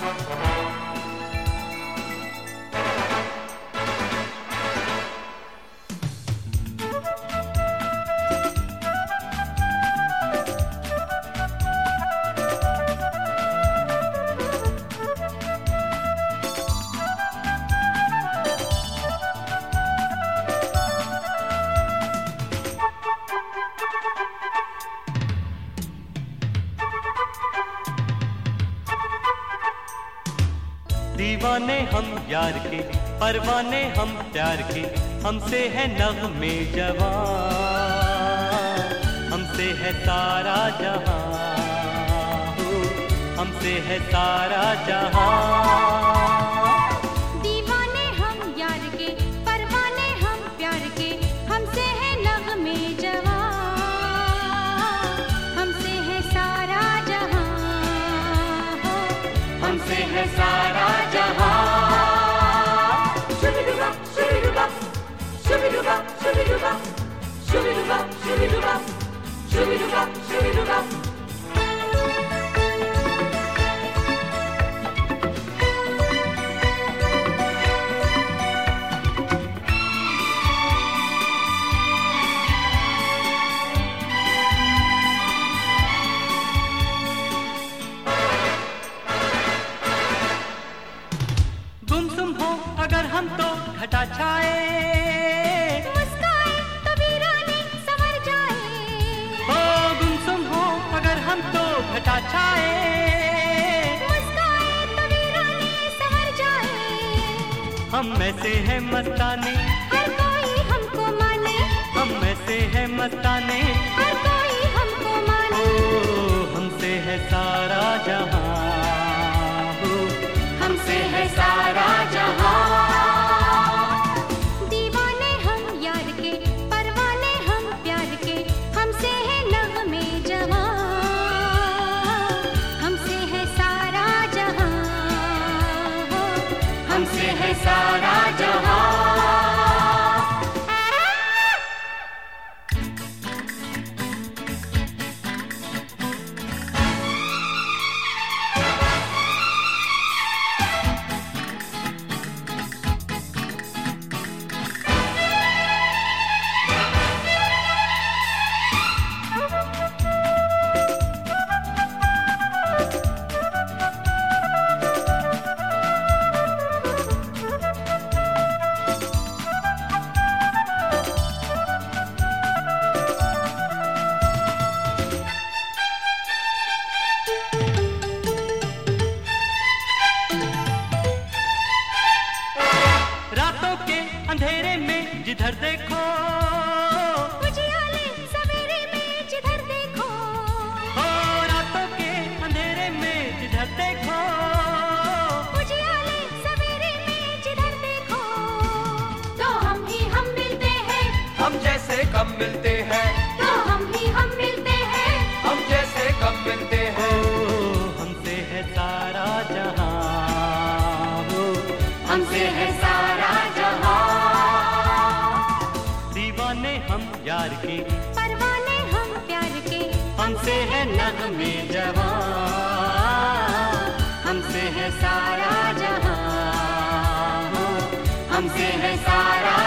दीवाने हम यार के, परवाने हम प्यार के, हमसे है नग़्मे जवां, हमसे है सारा जहां, हमसे है सारा जहां। दीवाने हम यार के, परवाने हम प्यार के, हमसे है नग़्मे जवां, हमसे है सारा जहां, हमसे है सारा जहां। Shoo-be-doo-bop, shoo-be-doo-bop, shoo-be-doo-bop, shoo-be-doo-bop, shoo-be-doo-bop, shoo-be-doo-bop, shoo-be-doo-bop, shoo-be-doo-bop. गुमसुम हो अगर हम तो घटा छाए, मुस्काए तो वीरानी संवर जाए, हो गुमसुम हो अगर हम तो घटा छाए, मुस्काए तो वीरानी संवर जाए। हम ऐसे हैं मस्ताने, हर कोई हमको माने, हम ऐसे हैं मस्ताने, हर कोई हमको ओ माने, हमसे है सारा जहां, हमसे है सारा जहां। दीवाने हम यार के, परवाने हम प्यार के, हमसे है नग़्मे जवां, हमसे है सारा जहां, हमसे है सारा जहां। रातों के अंधेरे में जिधर देखो, उजियाले सवेरे में जिधर देखो, हो रातों के अंधेरे में जिधर देखो, उजियाले सवेरे में जिधर देखो, तो हम मिलते हैं, हम जैसे कम मिलते हैं, तो हम मिलते हैं, हम जैसे कम मिलते ओ हैं। हमसे है सारा जहां, हमसे है सारा जहां। दीवाने हम यार के, परवाने हम प्यार के, हमसे है नग़्मे जवां, हमसे है सारा जहां, हमसे है सारा